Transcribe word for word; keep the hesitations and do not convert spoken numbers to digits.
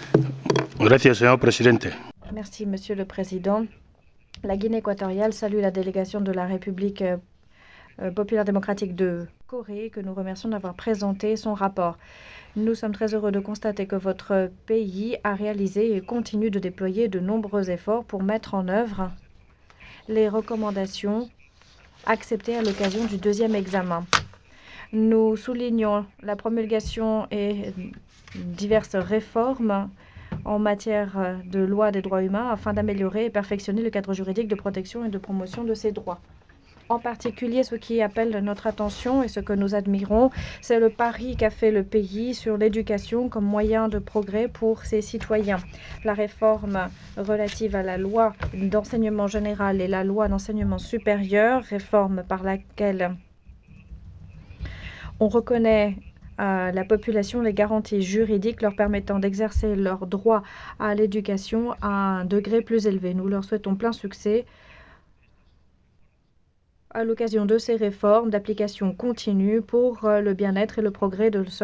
Gracias, señor presidente. Merci, Monsieur le Président. La Guinée équatoriale salue la délégation de la République euh, euh, populaire démocratique de Corée, que nous remercions d'avoir présenté son rapport. Nous sommes très heureux de constater que votre pays a réalisé et continue de déployer de nombreux efforts pour mettre en œuvre les recommandations acceptées à l'occasion du deuxième examen. Nous soulignons la promulgation et diverses réformes en matière de loi des droits humains afin d'améliorer et perfectionner le cadre juridique de protection et de promotion de ces droits. En particulier, ce qui appelle notre attention et ce que nous admirons, c'est le pari qu'a fait le pays sur l'éducation comme moyen de progrès pour ses citoyens. La réforme relative à la loi d'enseignement général et la loi d'enseignement supérieur, réforme par laquelle on reconnaît à la population les garanties juridiques leur permettant d'exercer leur droit à l'éducation à un degré plus élevé. Nous leur souhaitons plein succès à l'occasion de ces réformes d'application continue pour le bien-être et le progrès de